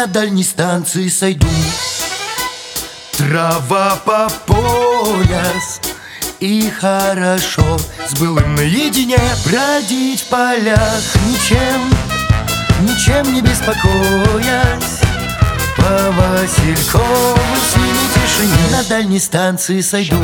На дальней станции сойду. Трава по пояс, и хорошо с былым наедине бродить в полях, ничем не беспокоясь, по васильковой синей тишине. На дальней станции сойду.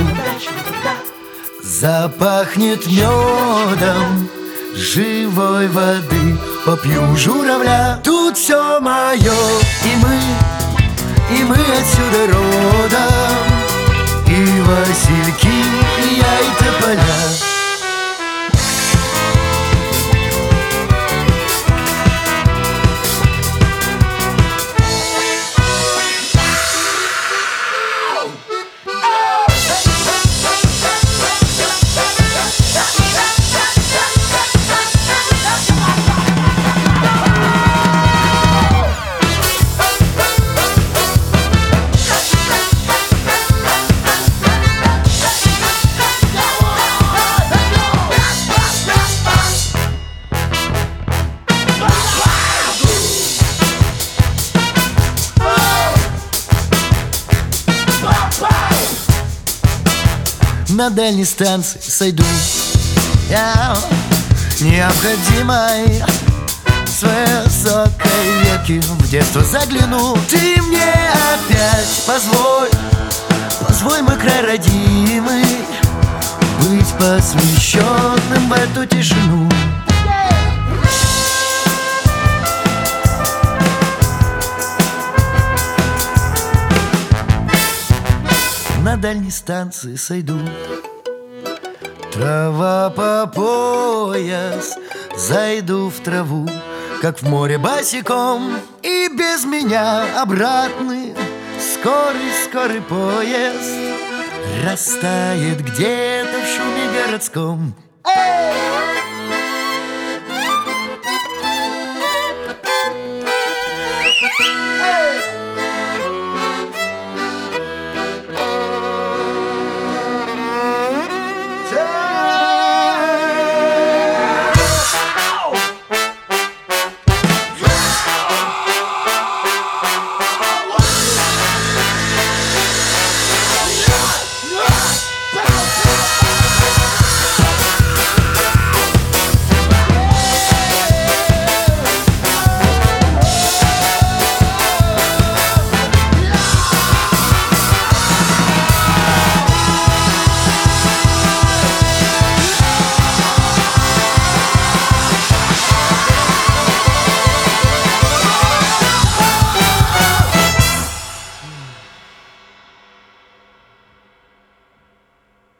Запахнет медом живой воды, попью журавля. Тут все мое, и мы отсюда родом, и васильки, и я, и тополя. На дальней станции сойду. Я необходимой с высокой ветки в детство загляну. Ты мне опять позволь, мой край родимый, быть посвященным в эту тишину. На дальней станции сойду. Трава по пояс, зайду в траву, как в море босиком, и без меня обратный скорый поезд растает где-то в шуме городском. Эй!